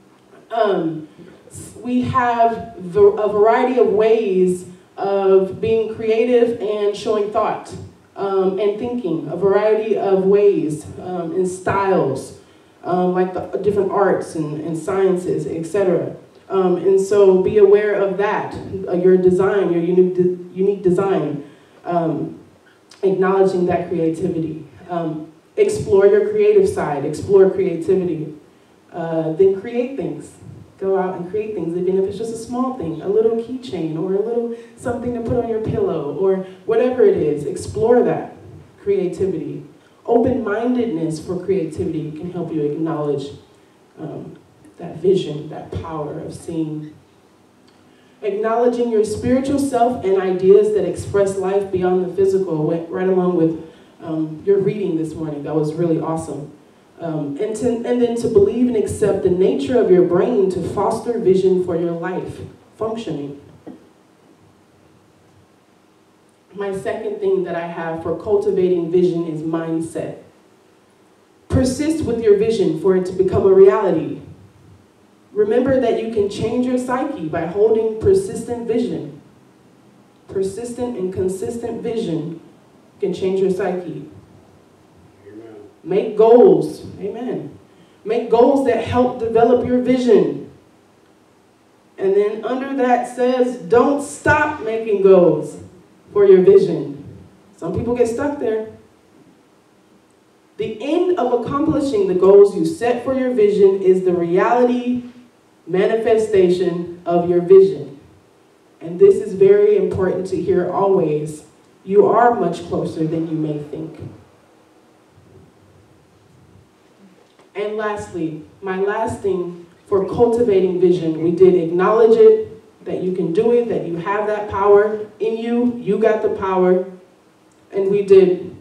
um, we have the, a variety of ways of being creative and showing thought um, and thinking. A variety of ways um, and styles, um, like the different arts and, and sciences, et cetera. Um, and so be aware of that, uh, your design, your unique, de- unique design, um, acknowledging that creativity. Um, explore your creative side, explore creativity. Uh, then create things. Go out and create things, even if it's just a small thing, a little keychain or a little something to put on your pillow or whatever it is. Explore that creativity. Open-mindedness for creativity can help you acknowledge um, that vision, that power of seeing. Acknowledging your spiritual self and ideas that express life beyond the physical went right along with um, your reading this morning. That was really awesome. Um, and, to, and then to believe and accept the nature of your brain to foster vision for your life functioning. My second thing that I have for cultivating vision is mindset. Persist with your vision for it to become a reality. Remember that you can change your psyche by holding persistent vision. Persistent and consistent vision can change your psyche. Amen. Make goals. Amen. Make goals that help develop your vision. And then under that says, don't stop making goals for your vision. Some people get stuck there. The end of accomplishing the goals you set for your vision is the reality manifestation of your vision. And this is very important to hear always. You are much closer than you may think. And lastly, my last thing for cultivating vision, we did acknowledge it, that you can do it, that you have that power in you, you got the power, and we did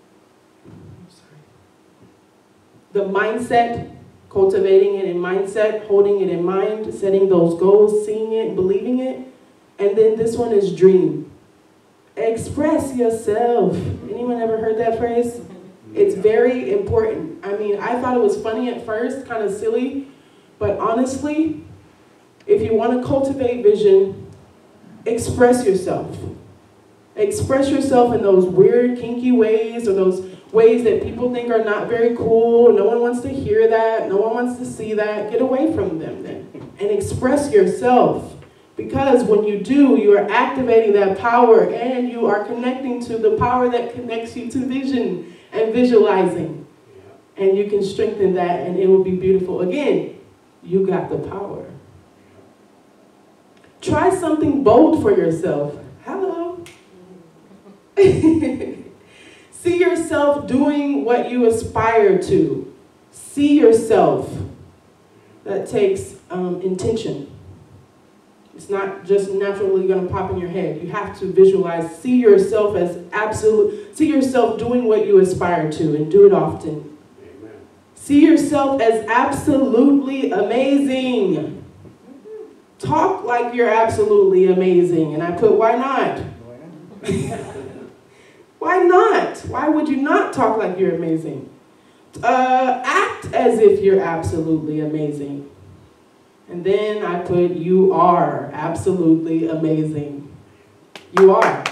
the mindset, cultivating it in mindset, holding it in mind, setting those goals, seeing it, believing it. And then this one is dream. Express yourself. Anyone ever heard that phrase? It's very important. I mean, I thought it was funny at first, kind of silly, but honestly, if you want to cultivate vision, express yourself. Express yourself in those weird, kinky ways or those ways that people think are not very cool. No one wants to hear that. No one wants to see that. Get away from them then and express yourself. Because when you do, you are activating that power and you are connecting to the power that connects you to vision and visualizing. And you can strengthen that and it will be beautiful. Again, you got the power. Try something bold for yourself. Hello. See yourself doing what you aspire to. See yourself. That takes um, intention. It's not just naturally going to pop in your head. You have to visualize. See yourself as absolute. See yourself doing what you aspire to and do it often. Amen. See yourself as absolutely amazing. Talk like you're absolutely amazing. And I put, why not? Why not? Why would you not talk like you're amazing? Uh, act as if you're absolutely amazing. And then I put, you are absolutely amazing. You are.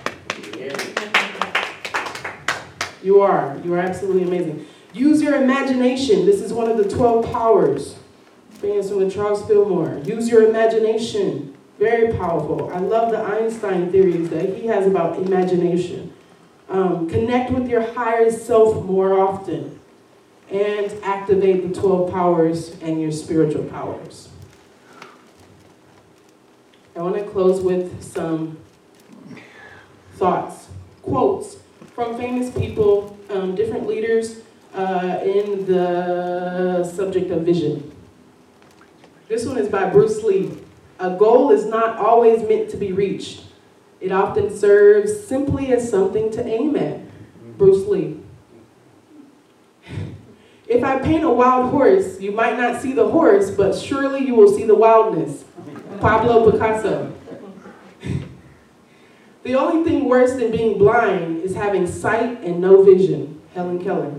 You are. You are absolutely amazing. Use your imagination. This is one of the twelve powers. Famous with Charles Fillmore. Use your imagination. Very powerful. I love the Einstein theories that he has about imagination. Um, connect with your higher self more often. And activate the twelve powers and your spiritual powers. I want to close with some thoughts, quotes from famous people, um, different leaders uh, in the subject of vision. This one is by Bruce Lee. A goal is not always meant to be reached. It often serves simply as something to aim at. Bruce Lee. If I paint a wild horse, you might not see the horse, but surely you will see the wildness. Pablo Picasso. The only thing worse than being blind is having sight and no vision. Helen Keller.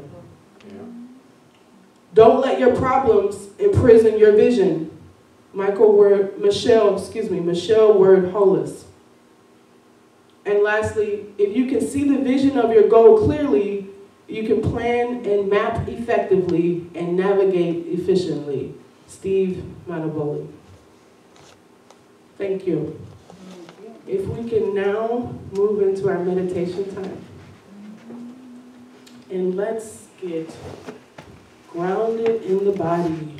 Don't let your problems imprison your vision. Michael Word, Michelle, excuse me, Michelle Word Hollis. And lastly, if you can see the vision of your goal clearly, you can plan and map effectively and navigate efficiently. Steve Manaboli. Thank you. If we can now move into our meditation time. And let's get grounded in the body.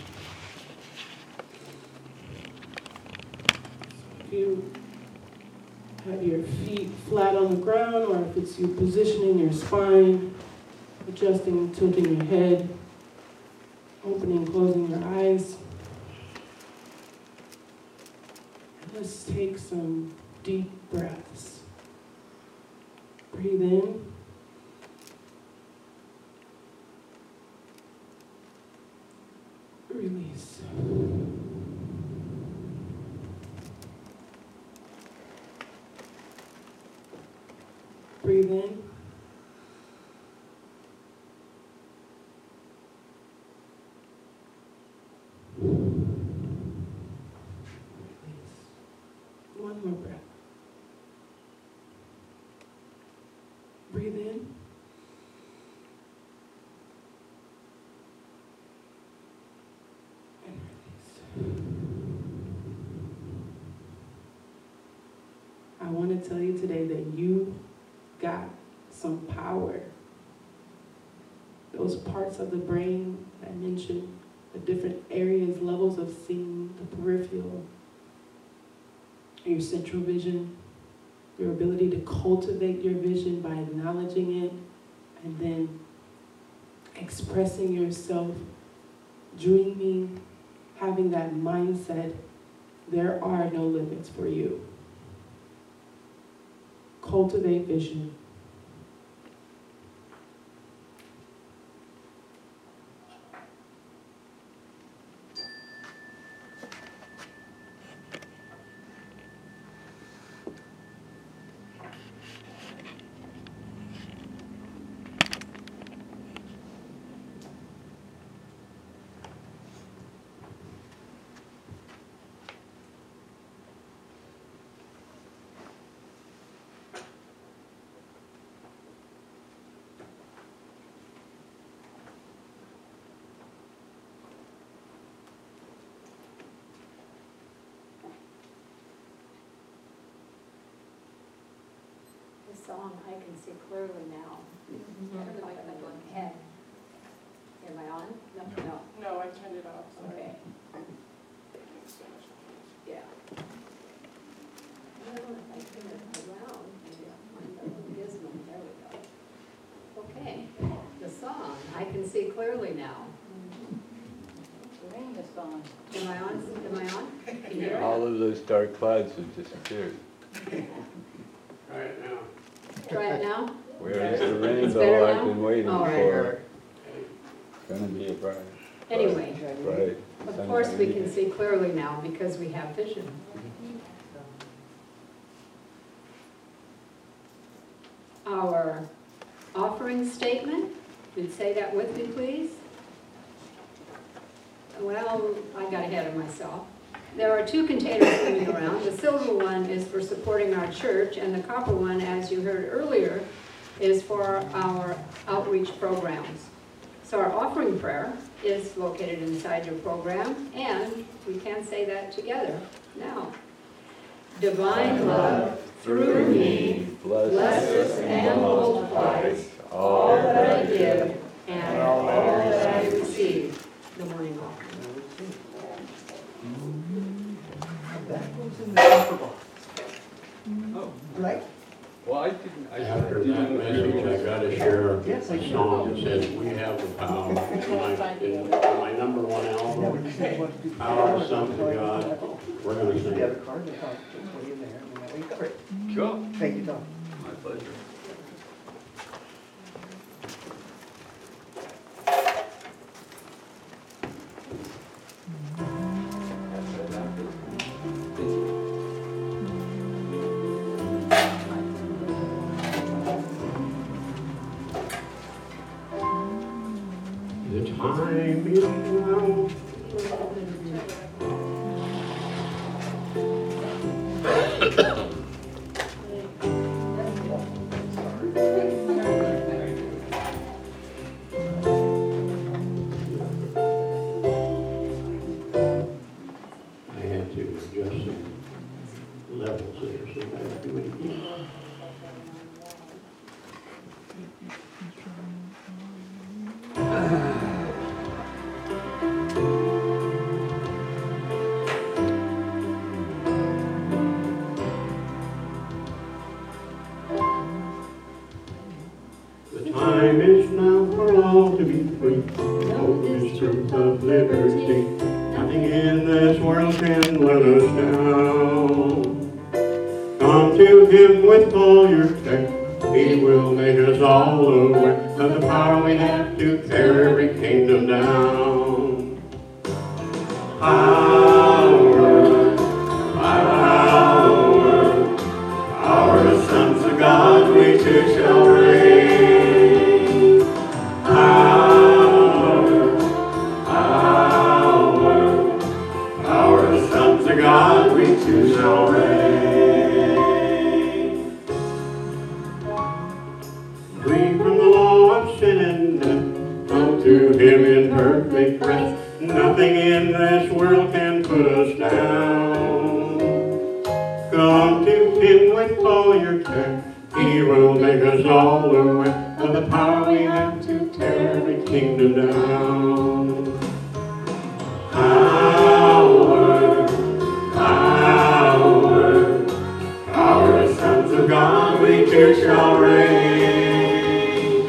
If you have your feet flat on the ground, or if it's you positioning your spine, adjusting, tilting your head, opening, closing your eyes. Let's take some deep breaths. Breathe in. Release. Breathe in. One more breath. Breathe in. And release. I want to tell you today that you got some power. Those parts of the brain that I mentioned, the different areas, levels of seeing, the peripheral, your central vision, your ability to cultivate your vision by acknowledging it and then expressing yourself, dreaming, having that mindset, there are no limits for you. Cultivate vision. Song, I Can See Clearly Now. Mm-hmm. Head. Am I on? No, no. No, I turned it off. Sorry. Okay. Yeah. I don't know if I turn it around. Maybe I'll find the gizmo. There we go. Okay. The song, I Can See Clearly Now. Sing the song. Am I on? Am I on? Can you hear it? All of those dark clouds have disappeared. All right, now. Try it now? Where's the better rainbow I've now? been waiting All right. for? It's gonna be a bright. Anyway, Bright. of course we can see clearly now because we have vision. Our offering statement, you'd say that with me, please? Well, I got ahead of myself. There are two containers swimming around. The silver one is for supporting our church, and the copper one, as you heard earlier, is for our outreach programs. So our offering prayer is located inside your program, and we can say that together now. Divine love, through me, blesses and multiplies all that I give and all that I receive. The morning offering. Oh, right. Well, I didn't, I After that message, I gotta share a song that says, "We have the power." My, in my number one album, Power, Sons of God, we're gonna sing You have a it. card, the card, just put it in there, and that way you cover it. Sure. Thank you, Tom. My pleasure. The time is now. I had to adjust some levels there so I have to do it again. The time is now for all to be free. Know this truth of liberty. Nothing in this world can let us down. Come to Him with all your care. He will make us all aware of the power we have to tear every kingdom down. Power, power, power, sons of God, we too shall reign. Power, power, power, sons of God, we too shall reign. Free from the law of sin and death, come to Him in perfect rest. Nothing in this world can put us down. Come to Him with all your care. He will make us all aware of the power we have to tear every kingdom down. Power, power, power, sons of God, we too shall reign.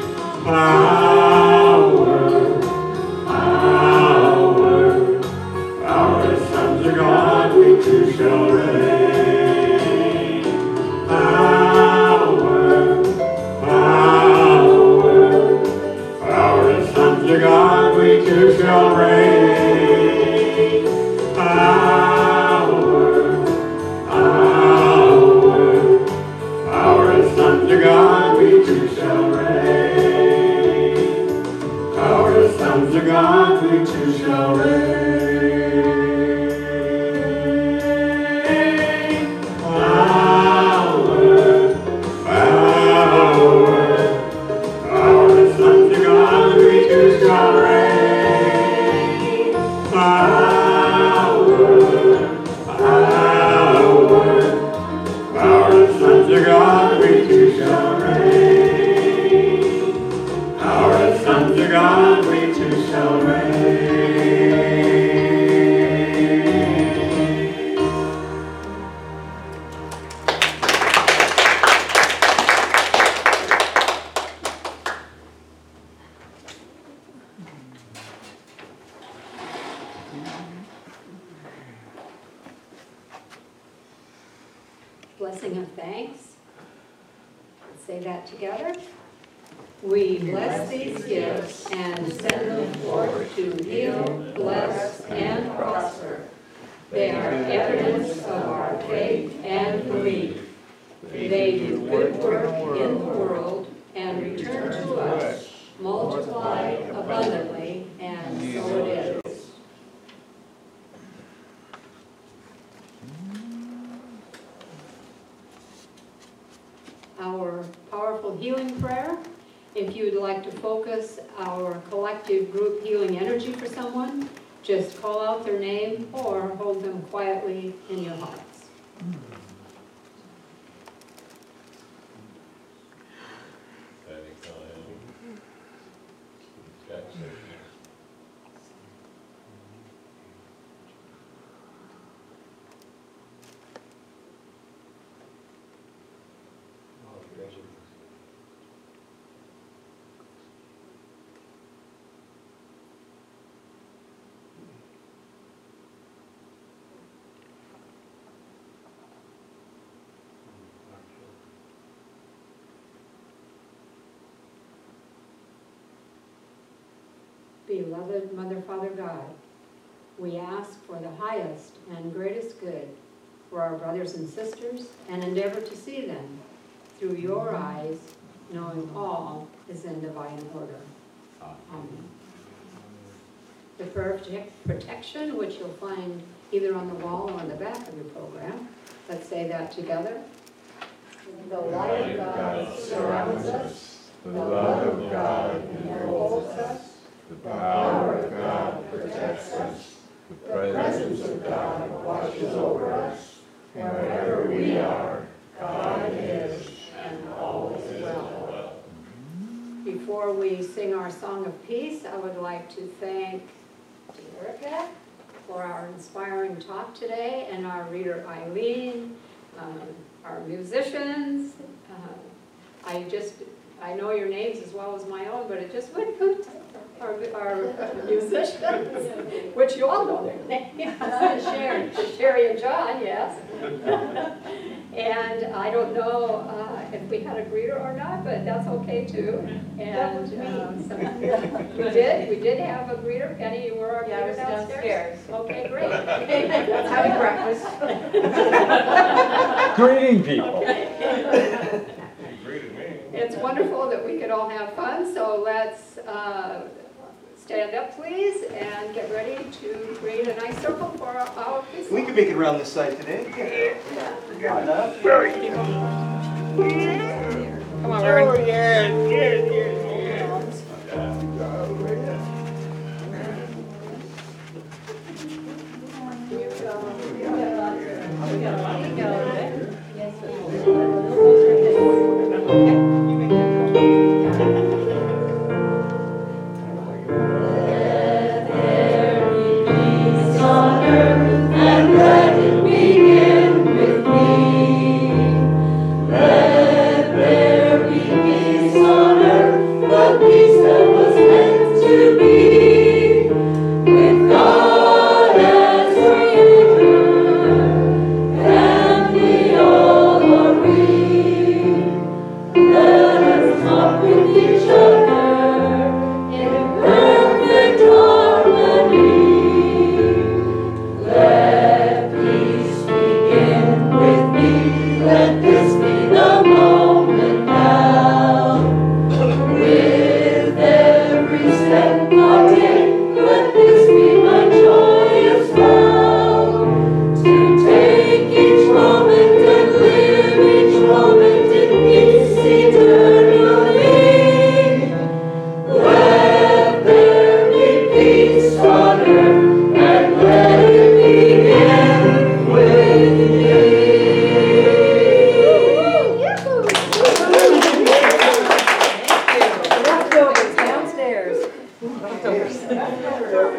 Power, power, power, sons of God, we too shall reign. Power, power, power, sons of God, we too shall reign. Power, power, power, sons of God, we too shall reign. Power, sons of God, we too shall reign. Power, power, power, sons of God, we too shall reign. Power, power, power, sons of God, we too shall reign. Power, sons of God, we too shall reign. Blessing of thanks. Let's say that together. We bless these gifts and send them forth to heal, bless, and prosper. They are evidence of our faith and belief. They do good work in the world and return to us, multiplied abundantly, and so it is. if you'd like to focus our collective group healing energy for someone, just call out their name or hold them quietly in your hearts. Beloved Mother, Father, God, we ask for the highest and greatest good for our brothers and sisters and endeavor to see them through your eyes, knowing all is in divine order. Amen. The prayer of protection, which you'll find either on the wall or on the back of your program. Let's say that together. The light of God surrounds us. The love of God enfolds us. The power of God protects us. The presence of God watches over us. And wherever we are, God is, and all is well. Before we sing our song of peace, I would like to thank Erica for our inspiring talk today, and our reader Eileen, um, our musicians. Uh, I just, I know your names as well as my own, but it just went good. Our, our musicians, which you all know their names. Sherry. Sherry and John, yes. And I don't know uh, if we had a greeter or not, but that's okay too. And um, so we did, we did have a greeter. Penny, you were our Yeah, I greeter was downstairs? downstairs. Okay, great. That's having breakfast. Greeting people. It's wonderful that we could all have fun, so let's uh, stand up, please, and get ready to create a nice circle for our, our peace. We can make it around this side today. Yeah. Very good. Come on, Reverend. Oh, yeah, yeah, yeah.